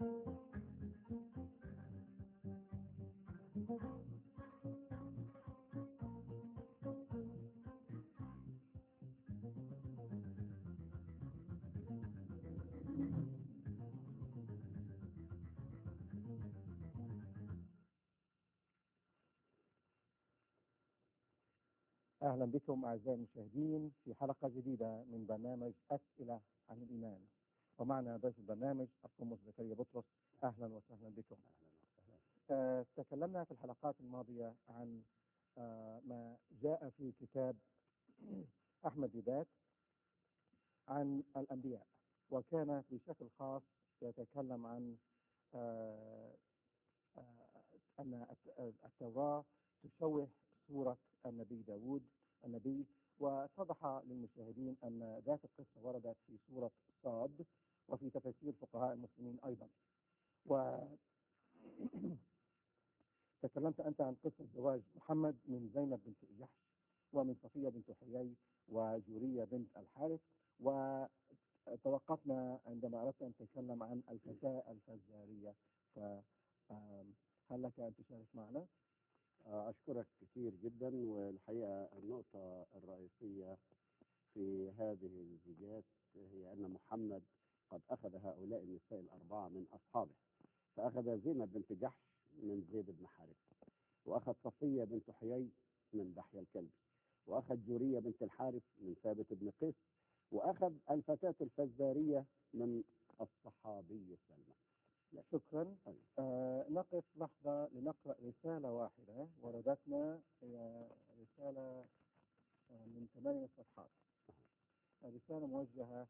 أهلا بكم أعزائي المشاهدين في حلقة جديدة من برنامج أسئلة عن الإيمان، ومعنا ضيف البرنامج القمص زكريا بطرس. أهلا وسهلا بكم. تكلمنا في الحلقات الماضية عن ما جاء في كتاب أحمد ديدات عن الأنبياء، وكان بشكل خاص يتكلم عن أن التوراة تشوه صورة النبي داود النبي، واتضح للمشاهدين أن ذات القصة وردت في سورة صاد وفي تفاسير فقهاء المسلمين أيضا. وتكلمت أنت عن قصة زواج محمد من زينب بنت جحش ومن صفية بنت حيي وجورية بنت الحارث، وتوقفنا عندما أردت أن تتكلم عن الفتاة الفزارية. فهل لك أن تشارك معنا؟ أشكرك كثير جدا. والحقيقة النقطة الرئيسية في هذه الزيجات هي أن محمد قد أخذ هؤلاء النساء الأربعة من أصحابه، فأخذ زينب بنت جحش من زيد بن حارث، وأخذ صفية بنت حيي من دحية الكلبي، وأخذ جورية بنت الحارث من ثابت بن قيس، وأخذ الفتاة الفزارية من الصحابي سلمى. شكرا. نقف لحظة لنقرأ رسالة واحدة وردتنا، هي رسالة من 8 صفحات، رسالة موجهة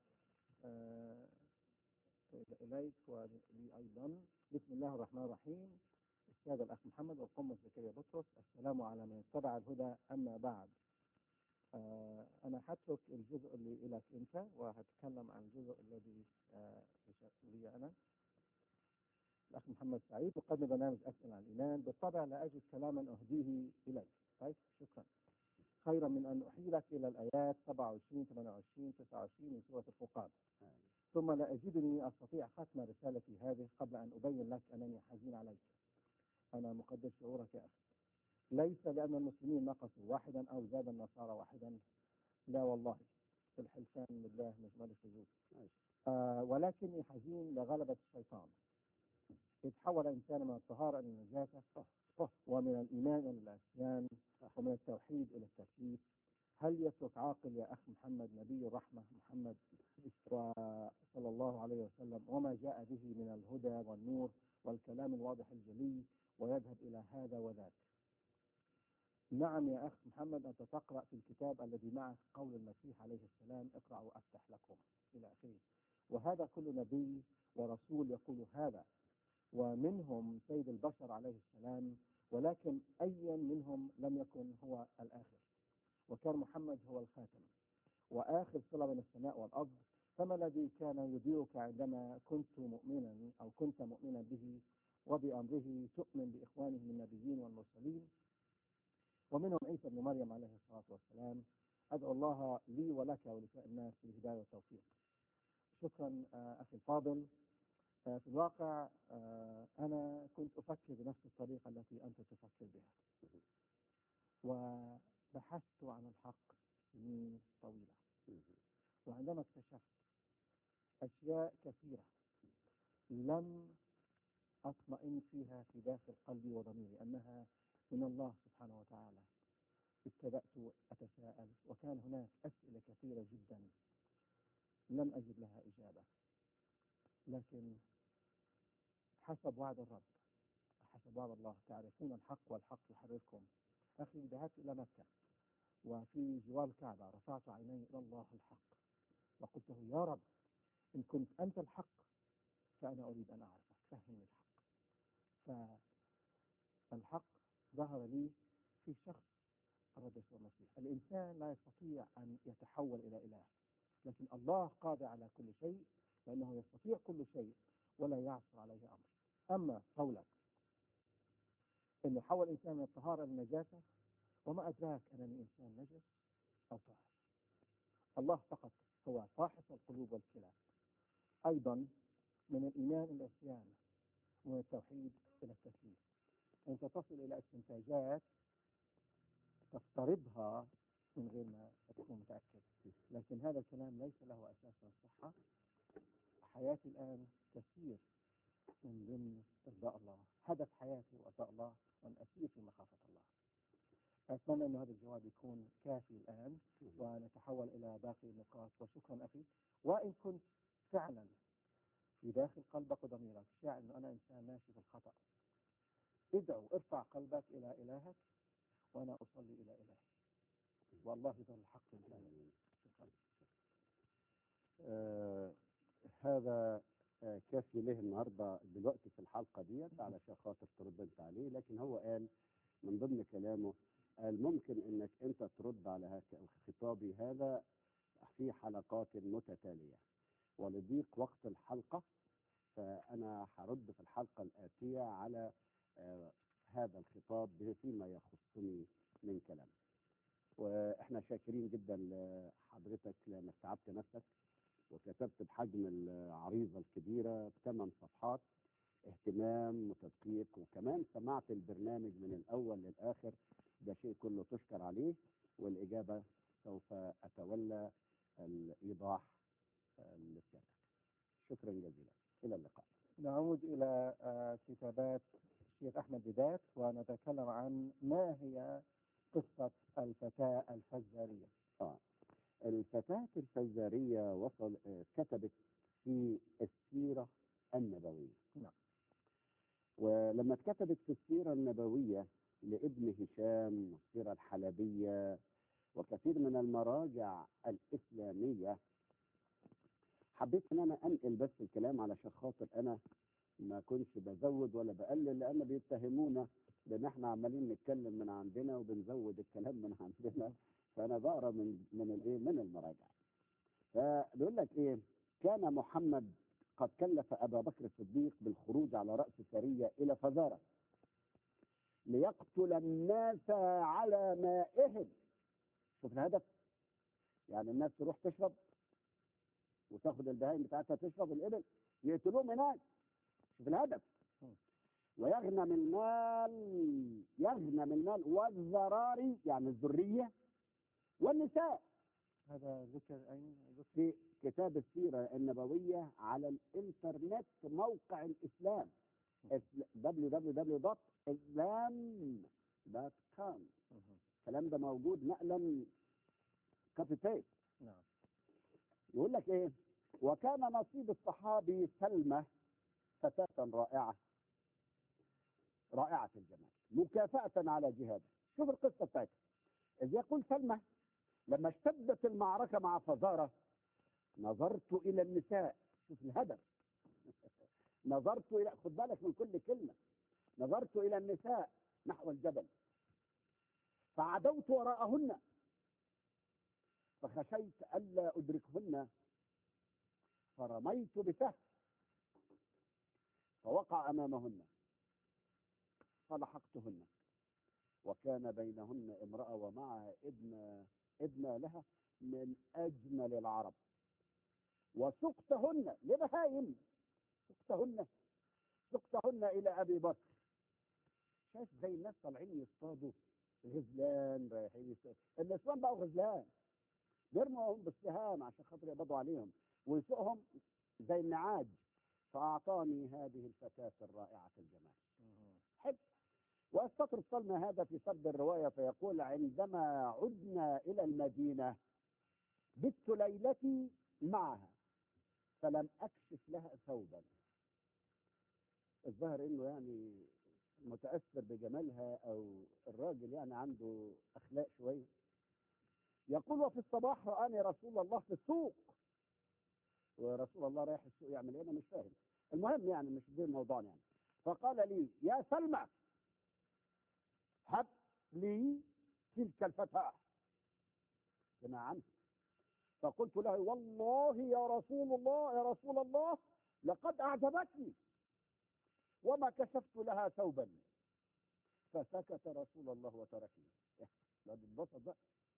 إليك ولي أيضا. بسم الله الرحمن الرحيم. السادة الأخ محمد والقمص زكريا بطرس، السلام على من اتبع الهدى، أما بعد. أنا هترك الجزء اللي لك أنت وهتكلم عن الجزء الذي لي أنا. الأخ محمد سعيد مقدم برنامج أسئلة عن الإيمان. بالطبع لا أجد كلاما أهديه إليك. طيب، شكرا. خيرا من أن أحيلك إلى الآيات 27 28 29 من سورة الفرقان، ثم لا أجدني أستطيع ختم رسالتي هذه قبل أن أبين لك أنني حزين عليك. أنا مقدر شعورك يا أخي، ليس لأن المسلمين نقصوا واحدا أو زاد النصارى واحدا، لا والله، في الحلفان بالله مش مالك وجود. ولكني حزين لغلبة الشيطان، إذ حول إنسان من الطهارة إلى النجاسة، ومن الإيمان إلى العصيان، ومن التوحيد إلى التكليف. هل يترك عاقل يا أخ محمد نبي الرحمة محمد صلى الله عليه وسلم وما جاء به من الهدى والنور والكلام الواضح الجلي ويذهب إلى هذا وذاك؟ نعم يا أخ محمد، أنت تقرأ في الكتاب الذي معك قول المسيح عليه السلام: اقرأوا أفتح لكم، إلى آخره. وهذا كل نبي ورسول يقول هذا، ومنهم سيد البشر عليه السلام، ولكن أي منهم لم يكن هو الآخر، وكان محمد هو الخاتم وآخر صلة بين السماء والأرض. فما الذي كان يديرك عندما كنت مؤمنا به وبأمره تؤمن بإخوانه من النبيين والمرسلين، ومنهم عيسى بن مريم عليه الصلاة والسلام؟ أدعو الله لي ولك ولسائر الناس بالهداية والتوفيق. شكرا أخي الفاضل. في الواقع أنا كنت أفكر بنفس الطريقة التي أنت تفكر بها، وبحثت عن الحق سنين طويلة، وعندما اكتشفت أشياء كثيرة لم أطمئن فيها في داخل قلبي وضميري أنها من الله سبحانه وتعالى، ابتدأت أتساءل، وكان هناك أسئلة كثيرة جدا لم أجد لها إجابة. لكن حسب وعد الرب، حسب وعد الله، تعرفون الحق والحق يحرركم. أخي، ذهبت إلى مكة وفي جوار الكعبة رفعت عيني إلى الله الحق وقلت له: يا رب، إن كنت أنت الحق فأنا أريد أن أعرفك، فهمني الحق. فالحق ظهر لي في شخص الرب يسوع المسيح. الإنسان لا يستطيع أن يتحول إلى إله، لكن الله قادر على كل شيء، لأنه يستطيع كل شيء ولا يعصر عليه أمر. أما قولك إنه حول الإنسان من الطهارة للنجاسة، وما أدراك أنني إنسان نجس أو طاهر؟ الله فقط هو فاحص القلوب والكلى. أيضا من الإيمان العصيان، ومن التوحيد إلى التسليم. أنت تصل إلى استنتاجات تفترضها من غير ما تكون متأكد، لكن هذا الكلام ليس له أساس من الصحة. حياتي الآن تسير من ضمن إرضاء الله، هدف حياتي وإرضاء الله وأن أسير في مخافة الله. أتمنى أن هذا الجواب يكون كافي الآن ونتحول إلى باقي النقاط. وشكرا أخي. وإن كنت فعلا في داخل قلبك وضميرك شاعر أن أنا إنسان ماشي في الخطأ، ادعو، ارفع قلبك إلى إلهك وأنا أصلي إلى إلهي، والله ذو الحق الكامل. شكرا. هذا كافي له النهارده دلوقتي في الحلقه ديت علشان خاطر ترد انت عليه، لكن هو قال من ضمن كلامه قال ممكن انك انت ترد على خطابي هذا في حلقات متتاليه، ولضيق وقت الحلقه فانا هرد في الحلقه الاتيه على هذا الخطاب فيما يخصني من كلام. واحنا شاكرين جدا لحضرتك لانك تعبت نفسك وكتبت بحجم العريضه الكبيره ب8 صفحات اهتمام وتدقيق، وكمان سمعت البرنامج من الاول للاخر. ده شيء كله تشكر عليه، والاجابه سوف اتولى الايضاح لسيادتك. شكرا جزيلا، الى اللقاء. نعود إلى كتابات الشيخ أحمد ديدات ونتكلم عن ما هي قصة الفتاة الفزارية. الفتاة الفزارية كتبت في السيرة النبوية. نعم. ولما اتكتبت في السيرة النبوية لابن هشام والسيرة الحلبية وكثير من المراجع الإسلامية، حبيت ان انا انقل بس الكلام علشان خاطر انا ما كنتش بزود ولا بقلل، لان بيتهمونا بان احنا عمالين نتكلم من عندنا وبنزود الكلام من عندنا. فانا بقرا من المراجع. فبيقول لك ايه: كان محمد قد كلف ابا بكر الصديق بالخروج على راس سريه الى فزاره ليقتل الناس على مائهم. شوف الهدف، يعني الناس تروح تشرب وتاخد البهائم بتاعتها تشرب الابل، يقتلوهم هناك. شوف الهدف. ويغنم المال والذراري، يعني الذريه والنساء. هذا ذكر أين؟ في كتاب السيرة النبوية على الإنترنت، موقع الإسلام www.islam.com. الكلام ده موجود نقلا كوبي بيست. نعم. يقول لك إيه: وكان نصيب الصحابي سلمى فتاة رائعة الجمال مكافأة على جهاده. شوف القصة بتاعتها. إذ يقول سلمى: لما اشتدت المعركة مع فزارة نظرت إلى النساء. شوف الهدف. نظرت إلى، خد بالك من كل كلمة، نظرت إلى النساء نحو الجبل فعدوت وراءهن فخشيت ألا أدركهن فرميت بسهم فوقع أمامهن فلحقتهن، وكان بينهن امرأة ومعها ابن لها من أجمل العرب، وسقتهن لبهائم، سقتهن إلى أبي بكر. شايف زي الناس طالعين يصطادوا غزلان، رايحين النسوان بقوا غزلان، بيرموهم بالسهام عشان خاطر يقبضوا عليهم ويسوقهم زي النعاج. فأعطاني هذه الفتاة الرائعة الجمال. حب. واستطرد سلمى هذا في سرد الرواية فيقول: عندما عدنا إلى المدينة بت ليلتي معها فلم أكشف لها ثوبا. الظاهر إنه يعني متأثر بجمالها، أو الراجل يعني عنده أخلاق شوية. يقول: وفي الصباح رآني رسول الله في السوق. ورسول الله رايح السوق يعمل ايه؟ انا مش فاهم. المهم يعني مش ده موضوعنا يعني. فقال لي: يا سلمى هب لي تلك الفتاة. سمع عنه. فقلت له: والله يا رسول الله لقد أعجبتني وما كشفت لها ثوبا. فسكت رسول الله وتركني. لا تتبسط بقى.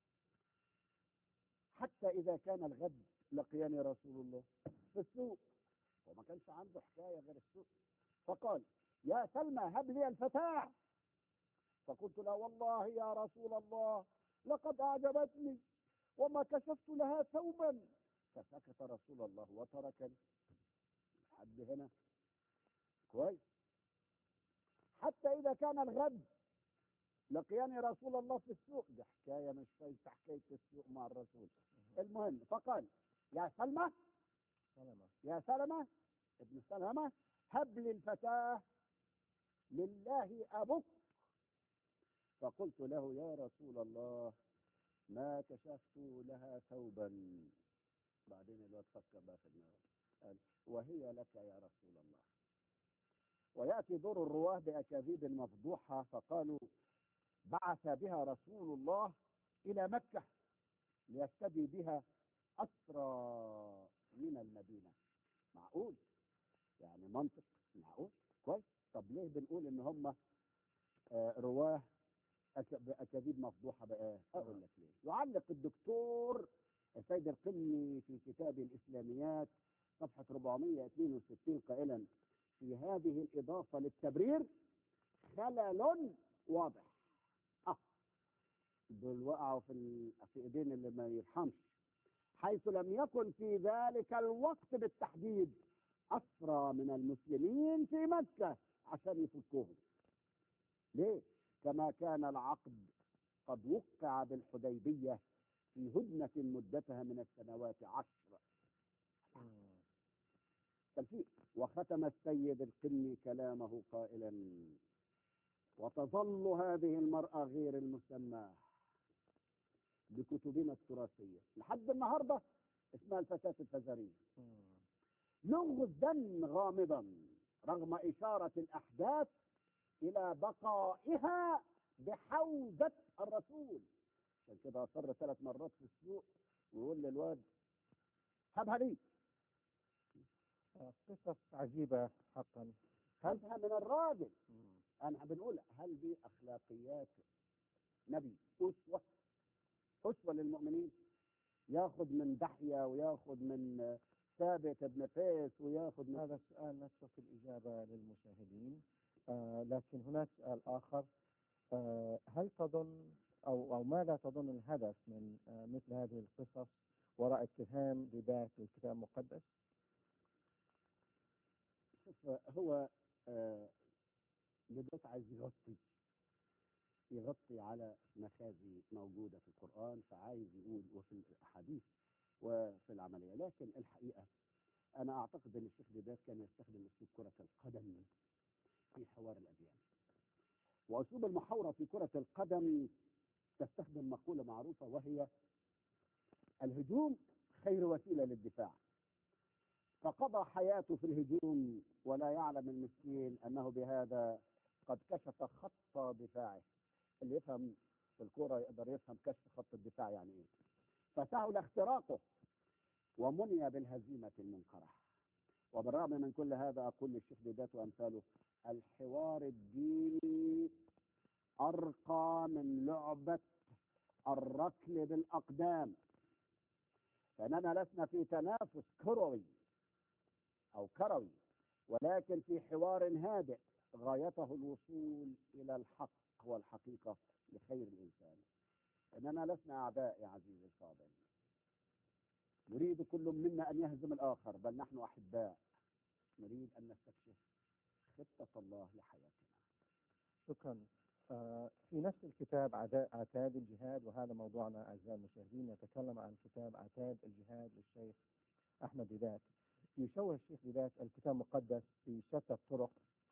حتى إذا كان الغد لقياني رسول الله في السوق، وما كانش عنده حكاية غير السوق. فقال يا سلمى هب لي الفتاة. فقلت له والله يا رسول الله لقد أعجبتني وما كشفت لها ثوبا. فسكت رسول الله وتركني. لحد هنا كويس. حتى إذا كان الغد لقياني رسول الله في السوق، دي حكاية مش فايتة حكاية السوق مع الرسول. المهم فقال يا سلمى يا سلمى ابن سلمة هب لي الفتاة لله أبك. فقلت له يا رسول الله ما كشفت لها ثوبا. بعدين الواد فكر بقى في دماغه قال وهي لك يا رسول الله. ويأتي دور الرواه بأكاذيب مفضوحة فقالوا بعث بها رسول الله إلى مكة ليفتدي بها أسرى من المدينة. معقول؟ يعني منطق معقول؟ كويس. طب ليه بنقول إن هم رواه بأكاذيب مفضوحة بقى؟ أقول لك ليه. يعلق الدكتور السيد القمي في كتاب الإسلاميات صفحة 462 قائلا في هذه الإضافة للتبرير خلل واضح. دول وقعوا في ايدين اللي ما يرحمش، حيث لم يكن في ذلك الوقت بالتحديد أسرى من المسلمين في مكة عشان يفكوهم. ليه؟ كما كان العقد قد وقع بالحديبية في هدنة مدتها من السنوات 10 تلفيق. وختم السيد القمي كلامه قائلا وتظل هذه المرأة غير المسماة بكتبنا التراثية لحد النهاردة اسمها الفتاة الفزارية لغزا غامضا رغم إشارة الأحداث إلى بقائها بحوزة الرسول. عشان كده أصر 3 مرات في السوق ويقول للواد هبها لي. قصص عجيبة حقا. هبها من الراجل. أنا بنقول هل دي أخلاقيات نبي أسوة للمؤمنين؟ ياخذ من دحية وياخذ من ثابت بن قيس وياخذ من هذا السؤال نترك الإجابة للمشاهدين. لكن هناك سؤال آخر. هل تظن أو ماذا تظن الهدف من مثل هذه القصص وراء اتهام بذات الكتاب المقدس؟ هو بدأت عايز يغطي على مخازي موجودة في القرآن، فعايز يقول وفي الأحاديث وفي العملية. لكن الحقيقة أنا أعتقد أن الشيخ بداية كان يستخدم أسلوب كرة القدم في حوار الأديان. وأسلوب المحاورة في كرة القدم تستخدم مقولة معروفة وهي الهجوم خير وسيلة للدفاع. فقضى حياته في الهجوم ولا يعلم المسكين أنه بهذا قد كشف خط دفاعه. اللي يفهم في الكورة يقدر يفهم كشف خط الدفاع يعني إيه. فسهل اختراقه ومني بالهزيمة المنقرة. وبالرغم من كل هذا أقول للشيخ بداية وأمثاله الحوار الديني أرقى من لعبة الركل بالأقدام. فإننا لسنا في تنافس كروي أو كروي، ولكن في حوار هادئ غايته الوصول إلى الحق والحقيقة لخير الإنسان. إننا لسنا أعداء يا عزيزي الفاضل نريد كل منا أن يهزم الآخر، بل نحن أحباء نريد أن نستكشف خطة الله لحياتنا. شكرا. في نفس الكتاب عتاد الجهاد، وهذا موضوعنا أعزائي المشاهدين، نتكلم عن كتاب عتاد الجهاد للشيخ أحمد ديدات. يشوه الشيخ ديدات الكتاب المقدس بشتى الطرق،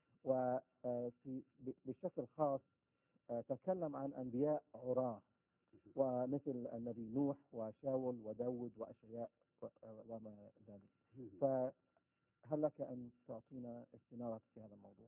وفي بشكل خاص تكلم عن أنبياء عراة ومثل النبي نوح وشاول وداود وأشعياء وما ذلك. فهل لك أن تعطينا استنارة في هذا الموضوع؟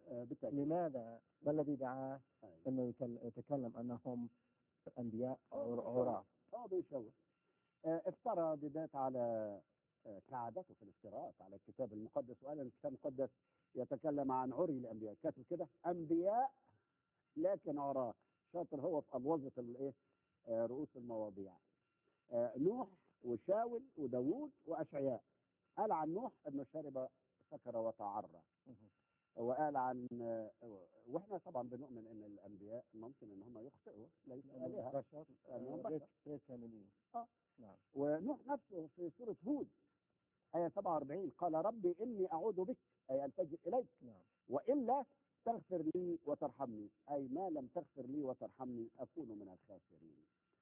لماذا ما الذي دعاه أنه يتكلم أنهم أنبياء عراة؟ بيشوه. افترى ديدات على كعادته في الافتراءات على الكتاب المقدس، وقال الكتاب المقدس يتكلم عن عري الأنبياء. كاتب كده أنبياء لكن عراة. شاطر هو في أبوظة الايه رؤوس المواضيع. نوح وشاول وداوود وأشعياء. قال عن نوح أنه شرب سكر وتعرى. وقال عن واحنا طبعا بنؤمن ان الانبياء ممكن ان هم يخطئوا، ليس الهه، بشر لانهم بشر. غير كاملين. آه. نعم. ونوح نفسه في سوره هود آية 47 قال ربي إني أعوذ بك أي ألتجئ إليك نعم. وإلا تغفر لي وترحمني، أي ما لم تغفر لي وترحمني أكون من الخاسرين.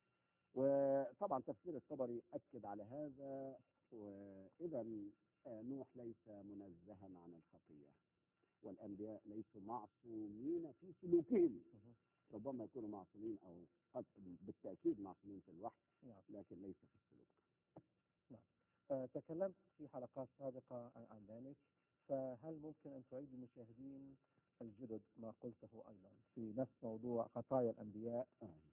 وطبعا تفسير الطبري أكد على هذا. وإذا نوح ليس منزها عن الخطية، والأنبياء ليسوا معصومين في سلوكهم. مهم. ربما يكونوا معصومين أو قد بالتأكيد معصومين في الوحي، نعم. لكن ليس في السلوك. تكلمت في حلقات سابقة عن ذلك، فهل ممكن أن تعيد للمشاهدين الجدد ما قلته أيضا في نفس موضوع خطايا الأنبياء؟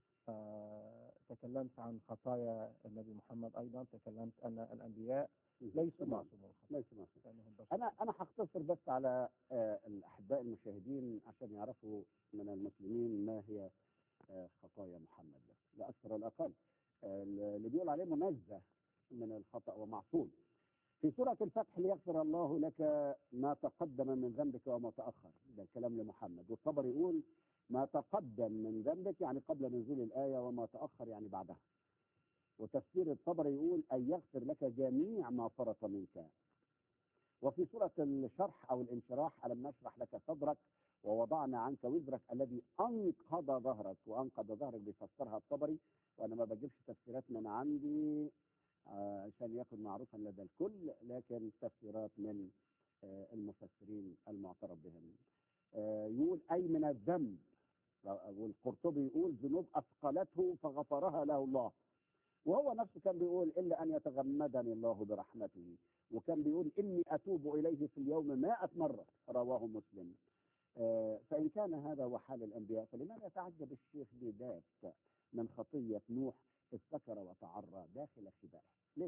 تكلمت عن خطايا النبي محمد، أيضا تكلمت أن الأنبياء ليسوا معصومون، ليس معصوم. لأنهم بشر. أنا هختصر بس على الأحباء المشاهدين عشان يعرفوا من المسلمين ما هي خطايا محمد لا أكثر ولا أقل. اللي بيقول عليه منزه من الخطأ ومعصوم في سورة الفتح ليغفر الله لك ما تقدم من ذنبك وما تأخر، ده الكلام لمحمد. والطبري يقول ما تقدم من ذنبك يعني قبل نزول الآية، وما تأخر يعني بعدها. وتفسير الطبري يقول أن يغفر لك جميع ما فرط منك. وفي سورة الشرح أو الانشراح ألم نشرح لك صدرك ووضعنا عنك وزرك الذي أنقض ظهرك. وأنقض ظهرك بيفسرها الطبري، وأنا ما بجيبش تفسيرات من عندي عشان يكون معروفا لدى الكل، لكن تفسيرات من المفسرين المعترف بهم. يقول أي من الذنب. والقرطبي يقول ذنوب أثقلته فغفرها له الله. وهو نفسه كان بيقول إلا أن يتغمدني الله برحمته. وكان بيقول إني أتوب إليه في اليوم 100 مرة، رواه مسلم. فإن كان هذا هو حال الأنبياء، فلماذا يتعجب الشيخ بذات من خطية نوح استكر وتعرى داخل خبائه؟ ليه؟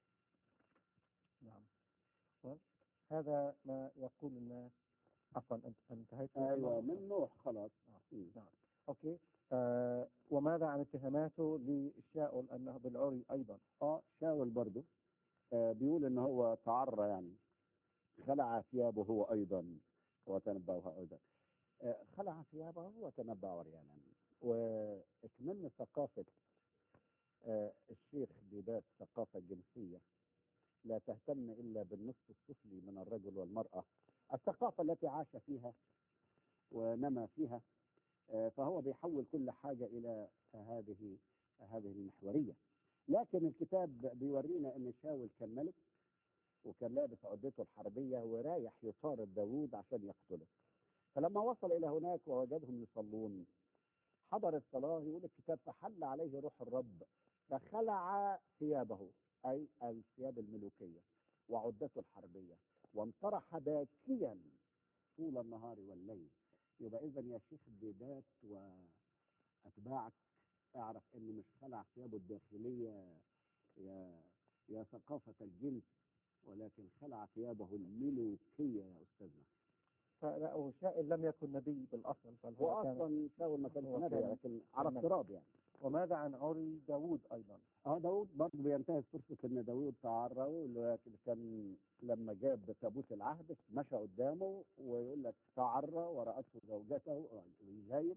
نعم. هذا ما يقول الناس. عفوا، أنت انتهيت؟ أيوة، من نوح خلاص. نعم. أوكي. وماذا عن اتهاماته لشاول أنه بالعري أيضا؟ شاول برضه بيقول إن هو تعرى، يعني خلع ثيابه هو أيضا وتنبأها أيضا. خلع ثيابه وتنبأ عريانا. وإكملنا ثقافة الشيخ بذات ثقافة جنسية لا تهتم إلا بالنصف السفلي من الرجل والمرأة، الثقافة التي عاش فيها ونما فيها. فهو بيحول كل حاجة إلى هذه المحورية. لكن الكتاب بيورينا أن شاول كان ملك، وكان لابس عدته الحربية ورايح يطارد داوود عشان يقتله. فلما وصل إلى هناك ووجدهم يصلون حضر الصلاة، يقول الكتاب فحل عليه روح الرب فخلع ثيابه، أي الثياب الملوكية وعدته الحربية، وانطرح باكيا طول النهار والليل. يبقى إذا يا شيخ البيدات وأتباعك اعرف إنه مش خلع ثيابه الداخلية يا ثقافة الجنس، ولكن خلع ثيابه الملوكية يا أستاذنا. فلا، شاول لم يكن نبي بالأصل، هو أصلا شاول ما كانش نبي، لكن على افتراض يعني. وماذا عن عري داوود أيضا؟ داوود برضه بينتهز فرصة ان داوود تعرى، لكن كان لما جاب تابوت العهد مشى قدامه ويقول لك تعرى ورأته زوجته ويزايد.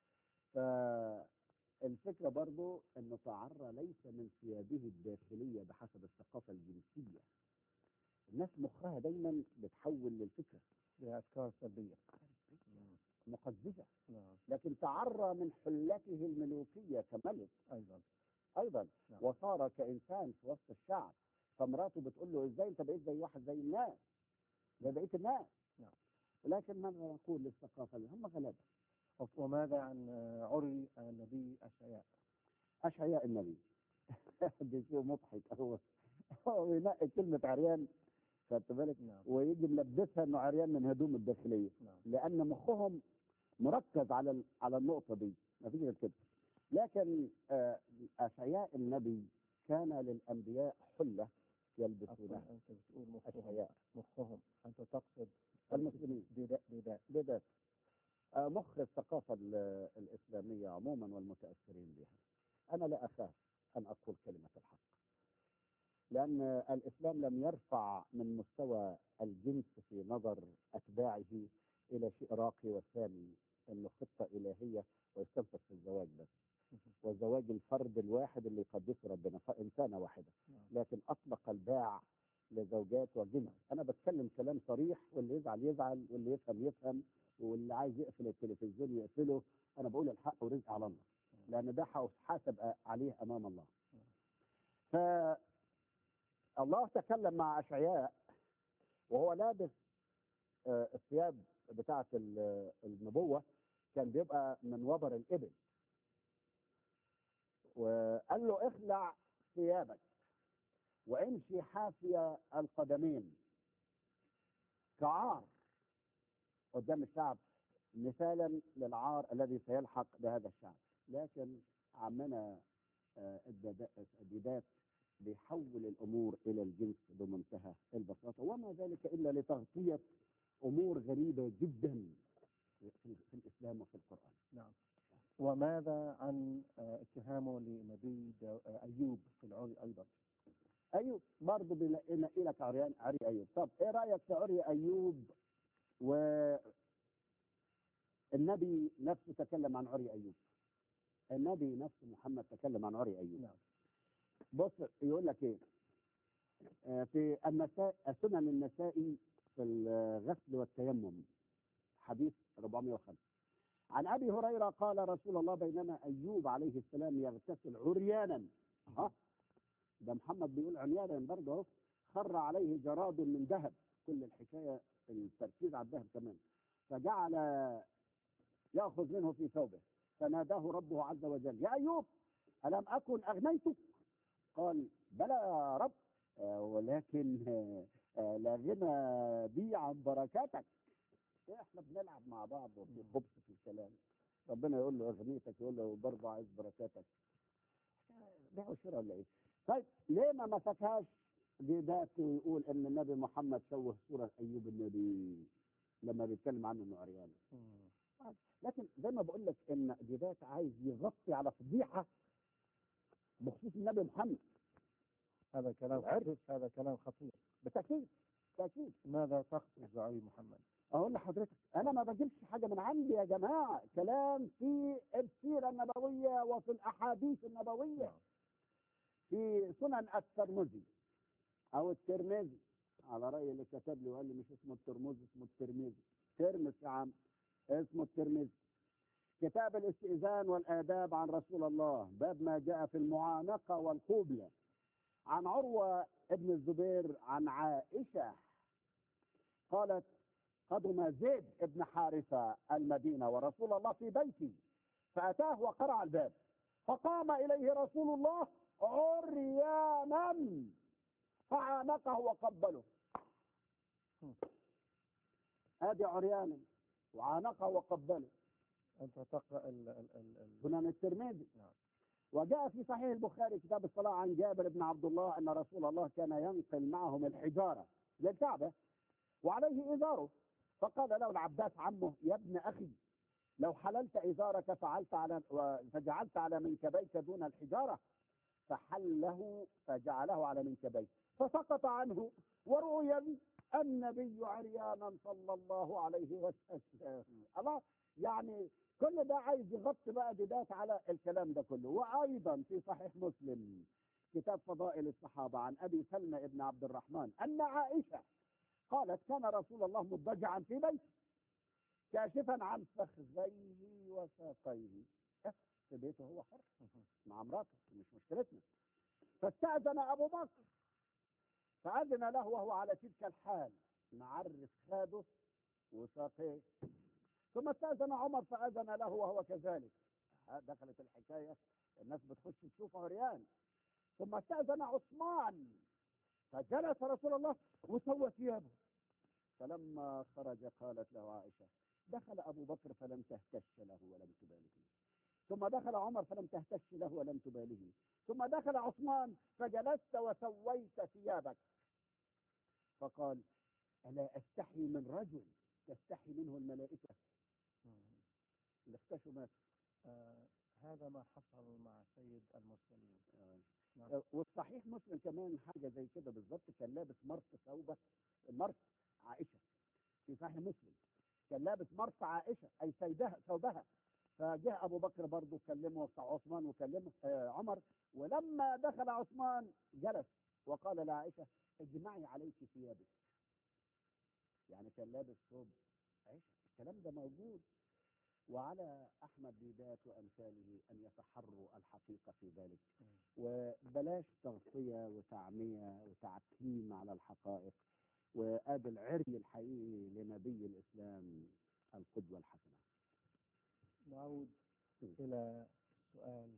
فالفكرة برضه انه تعرى ليس من ثيابه الداخلية بحسب الثقافة الجنسية. الناس مخها دايما بتحول للفكرة بأفكار سلبية مقززة. نعم. لكن تعرى من حلته الملوكية كملك أيضا. نعم. وصار كإنسان في وسط الشعب، فمراته بتقول له إزاي أنت بقيت زي واحد زي الناس، زي بقية الناس. نعم. لكن ماذا نقول للثقافة اللي هم غلابة؟ وماذا عن عري النبي أشعياء النبي؟ دي شيء مضحك. هو ينقي كلمة عريان، خدت بالك؟ نعم. ويجي ملبسها إنه عريان من هدوم الداخلية. نعم. لأن مخهم مركز على النقطة دي، ما فيش غير كده. لكن أشعياء النبي كان للأنبياء حلة يلبسونها. أنت بتقول مخهم أنت تقصد المسلمين بداية مخ الثقافة الإسلامية عموما والمتأثرين بها. أنا لا أخاف أن أقول كلمة الحق، لأن الإسلام لم يرفع من مستوى الجنس في نظر أتباعه إلى شيء راقي وسامي، إنه خطة إلهية ويستنفذ في الزواج بس. والزواج الفرد الواحد اللي يقدسه ربنا، إنسانة واحدة، لكن أطلق الباع لزوجات وجنس. أنا بتكلم كلام صريح، واللي يزعل يزعل، واللي يفهم يفهم، واللي عايز يقفل التلفزيون يقفله. أنا بقول الحق ورزق على الله، لأن ده حاسب عليه أمام الله. فالله تكلم مع أشعياء وهو لابس الثياب بتاعة النبوة، كان بيبقى من وبر الإبل، وقال له اخلع ثيابك وامشي حافية القدمين كعار قدام الشعب، مثالا للعار الذي سيلحق بهذا الشعب. لكن عمنا الديدات بيحول الامور الى الجنس بمنتهى البساطه، وما ذلك الا لتغطيه امور غريبه جدا في الاسلام وفي القران. نعم. وماذا عن اتهامه لنبي ايوب في العري ايضا؟ ايوب برضه بنلاقي لك عري ايوب. طب ايه رايك في عري ايوب؟ والنبي نفسه تكلم عن عري ايوب، النبي نفسه محمد تكلم عن عري ايوب. نعم. بص يقول لك ايه في سنن النسائي في الغسل والتيمم، حديث 405 عن ابي هريره قال رسول الله بينما ايوب عليه السلام يغتسل عريانا، ده محمد بيقول عريانا برضه اهو، خر عليه جراد من ذهب، كل الحكايه التركيز على الذهب كمان، فجعل ياخذ منه في ثوبه، فناداه ربه عز وجل يا ايوب الم اكن اغنيتك؟ قال بلى يا رب، ولكن لا غنى بي عن بركاتك. احنا بنلعب مع بعض وفي خبز في الكلام، ربنا يقول له اغنيتك، يقول له برضه عايز بركاتك. بيع وشراء ولا ايه؟ طيب ليه ما مسكهاش ديدات ويقول ان النبي محمد شوه صوره ايوب النبي لما بيتكلم عنه انه عريان؟ لكن زي ما بقول لك ان ديدات عايز يغطي على فضيحه بخصوص النبي محمد. هذا كلام خطير، هذا كلام خطير بالتاكيد. بالتاكيد. ماذا تقصد بعري محمد؟ اقول لحضرتك انا ما بجيبش حاجه من عندي يا جماعه، كلام في السيره النبويه وفي الاحاديث النبويه. في سنن الترمذي او الترمذي، على راي اللي كتب لي وقال لي مش اسمه الترمذي اسمه الترمذي، ترمذ يا عم، اسمه الترمذي. كتاب الاستئذان والآداب عن رسول الله، باب ما جاء في المعانقة والقبلة، عن عروة ابن الزبير عن عائشة قالت قدم زيد ابن حارثة المدينة ورسول الله في بيتي، فأتاه وقرع الباب، فقام إليه رسول الله عريانا فعانقه وقبله. ادي عريانا وعانقه وقبله. انت تقرا سنن الترمذي. نعم. وجاء في صحيح البخاري كتاب الصلاة عن جابر بن عبد الله أن رسول الله كان ينقل معهم الحجارة للكعبة وعليه إزاره، فقال له العباس عمه يا ابن أخي لو حللت إزارك فجعلت على منكبيك دون الحجارة، فحله فجعله على منكبيه فسقط عنه، ورؤيا النبي عريانا صلى الله عليه وسلم. الله، يعني كل ده عايز يغطي بقى ديدات على الكلام ده كله. وايضا في صحيح مسلم كتاب فضائل الصحابه عن ابي سلمى ابن عبد الرحمن ان عائشه قالت كان رسول الله مضطجعا في بيته كاشفا عن فخذيه وساقيه، في بيته هو حر مع مراته مش مشكلتنا. فاستأذن ابو بكر فأذن له وهو على تلك الحال معرف خاده وساقيه، ثم استأذن عمر فأذن له وهو كذلك. دخلت الحكاية الناس بتخش تشوف عريان. ثم استأذن عثمان فجلس رسول الله وسوى ثيابه، فلما خرج قالت له عائشة دخل أبو بكر فلم تهتش له ولم تباله، ثم دخل عمر فلم تهتش له ولم تباله، ثم دخل عثمان فجلست وسويت ثيابك. فقال ألا أستحي من رجل تستحي منه الملائكة؟ اللي اختشوا مات. هذا ما حصل مع سيد المرسلين. نعم. والصحيح مسلم كمان حاجة زي كده بالظبط، كان لابس مرط ثوبة، مرط عائشة في صحيح مسلم كان لابس مرصى عائشه اي ثوبها. فجاء ابو بكر برضه كلمه بتاع عثمان وكلمه عمر. ولما دخل عثمان جلس وقال لعائشه اجمعي عليك ثيابك. يعني كان لابس ثوب عائشه. الكلام ده موجود. وعلى احمد ديدات وامثاله ان يتحروا الحقيقه في ذلك، وبلاش تغطيه وتعميه وتعتيم على الحقائق. وادي العري الحقيقي لنبي الاسلام القدوه الحسنه. نعود إلى سؤال: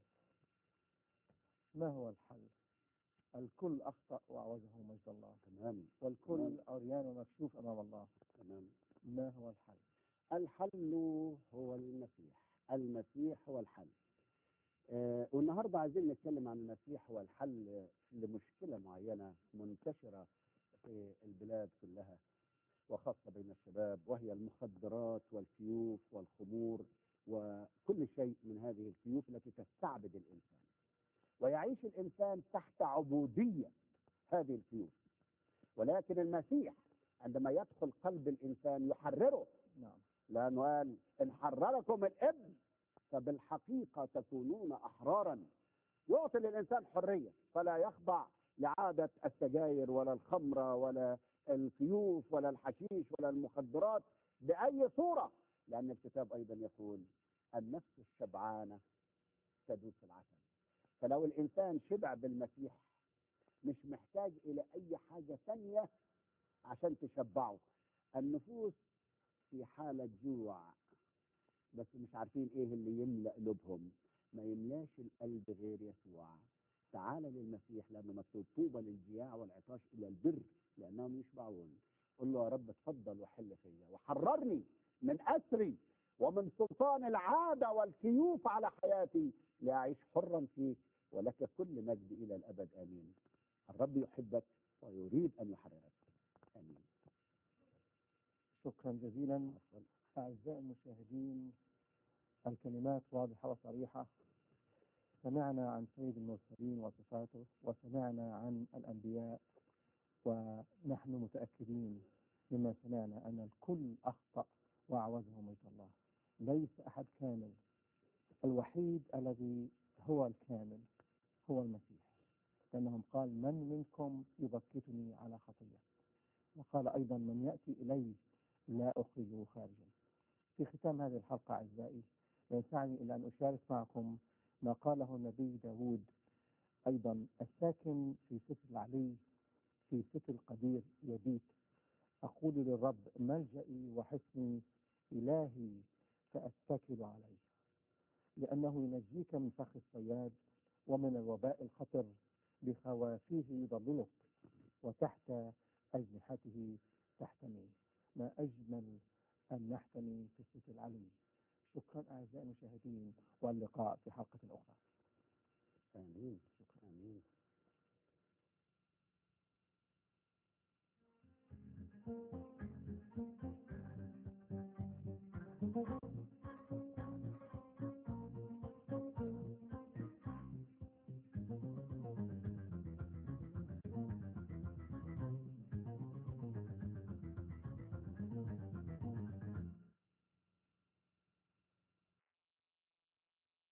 ما هو الحل؟ الكل أخطأ وأعوزه مجد الله، تمام. والكل عريان ومكشوف أمام الله. تمام. ما هو الحل؟ الحل هو المسيح. المسيح هو الحل. والنهارده عايزين نتكلم عن المسيح هو الحل لمشكله معينه منتشره في البلاد كلها، وخاصه بين الشباب، وهي المخدرات والسيوف والخمور وكل شيء من هذه السيوف التي تستعبد الانسان، ويعيش الانسان تحت عبوديه هذه السيوف. ولكن المسيح عندما يدخل قلب الانسان يحرره. نعم. لأنه قال إن حرركم الابن فبالحقيقة تكونون أحرارا. يعطي للإنسان حرية، فلا يخضع لعادة السجاير ولا الخمرة ولا السيوف ولا الحشيش ولا المخدرات بأي صورة، لأن الكتاب أيضا يقول النفس الشبعانة تدوس العسل. فلو الإنسان شبع بالمسيح مش محتاج إلى أي حاجة ثانية عشان تشبعه. النفوس في حالة جوع بس مش عارفين ايه اللي يملأ قلوبهم. ما يملاش القلب غير يسوع. تعال للمسيح لانه مكتوب طوبى للجياع والعطاش الى البر لانهم يشبعون. قل له يا رب اتفضل وحل فيا وحررني من اسري ومن سلطان العاده والسيوف على حياتي لاعيش حرا فيك، ولك كل مجد الى الابد امين. الرب يحبك ويريد ان يحررك. امين. شكرا جزيلا. أعزائي المشاهدين، الكلمات واضحة وصريحة. سمعنا عن سيد المرسلين وصفاته، وسمعنا عن الأنبياء، ونحن متأكدين مما سمعنا أن الكل أخطأ وأعوزه مجد الله. ليس أحد كامل. الوحيد الذي هو الكامل هو المسيح، لأنهم قال من منكم يبكتني على خطية، وقال أيضا من يأتي إلي لا أخرجه خارجا. في ختام هذه الحلقة أعزائي يسعني إلى أن أشارك معكم ما قاله النبي داود أيضا الساكن في ستر العلي في ستر القدير يبيت: أقول للرب ملجئي وحصني إلهي فأتكل عليه، لأنه ينجيك من فخ الصياد ومن الوباء الخطر، بخوافيه يضللك وتحت أجنحته تحتمي. ما أجمل أن نحتمي في الستر العلي. شكرا أعزائي المشاهدين، واللقاء في حلقة أخرى. آمين. آمين.